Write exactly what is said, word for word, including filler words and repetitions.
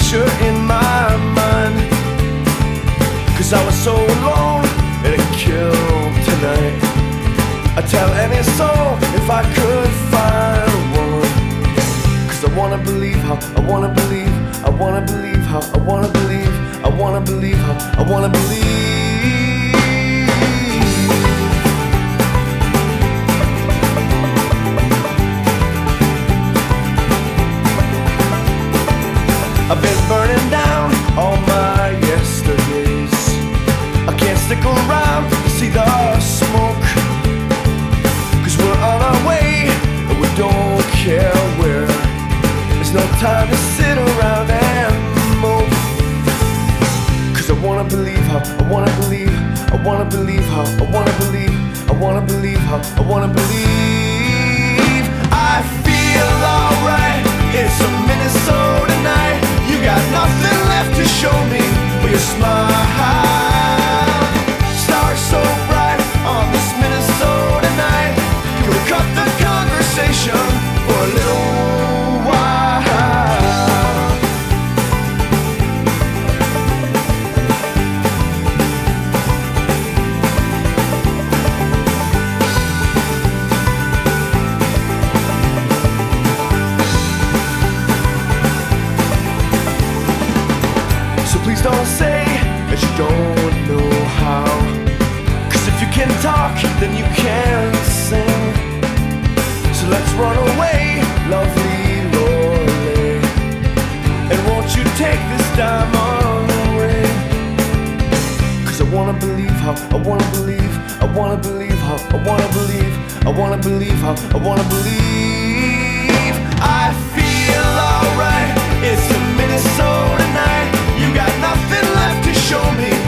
picture in my mind, 'cause I was so alone and it killed tonight. I'd tell any soul if I could find one, 'cause I wanna believe how, I wanna believe, I wanna believe how, I wanna believe, I wanna believe how, I wanna believe. I've been burning down all my yesterdays. I can't stick around to see the smoke, 'cause we're on our way and we don't care where. There's no time to sit around and mope, 'cause I wanna believe how, I wanna believe, I wanna believe how, I wanna believe, I wanna believe how, I wanna believe. I feel alright, it's a Minnesota night. You got nothing left to show me but your smile. Stars so bright on this Minnesota night. Can we cut the conversation for a little while? So please don't say that you don't know how, 'cause if you can talk, then you can sing. So let's run away, lovely Lorelei, and won't you take this diamond ring? 'Cause I wanna believe how, I wanna believe, I wanna believe how, I wanna believe, I wanna believe how, I wanna believe. I feel alright, it's a Minnesota night. You got nothing left to show me